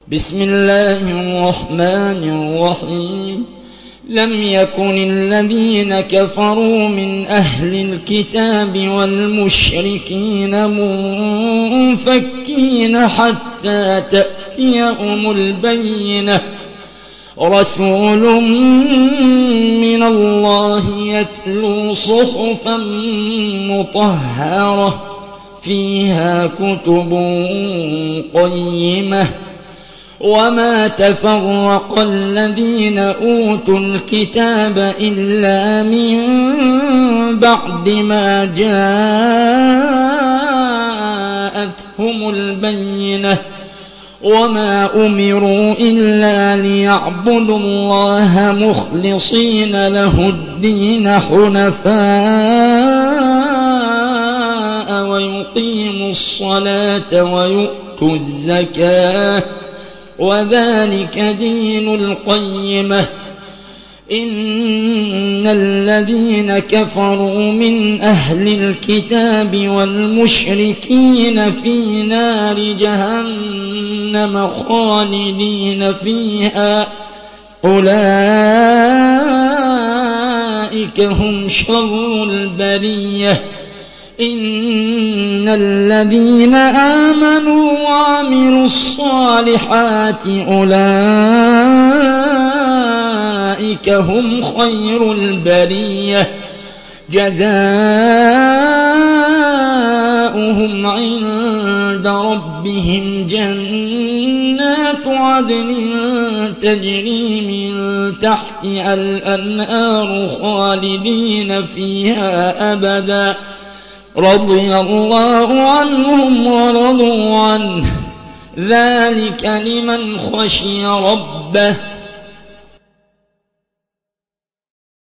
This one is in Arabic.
بسم الله الرحمن الرحيم لم يكن الذين كفروا من أهل الكتاب والمشركين منفكين حتى تأتيهم البينة رسول من الله يتلو صحفا مطهرة فيها كتب قيمة وما تفرق الذين أوتوا الكتاب إلا من بعد ما جاءتهم البينة وما أمروا إلا ليعبدوا الله مخلصين له الدين حنفاء ويقيموا الصلاة ويؤتوا الزكاة وذلك دين القيمة إن الذين كفروا من أهل الكتاب والمشركين في نار جهنم خالدين فيها أولئك هم شر البرية إن الذين آمنوا وعملوا الصالحات أولئك هم خير البرية جزاؤهم عند ربهم جنات عدن تجري من تحتها الأنهار خالدين فيها أبدا رضي الله عنهم ورضوا عنه ذلك لمن خشي ربه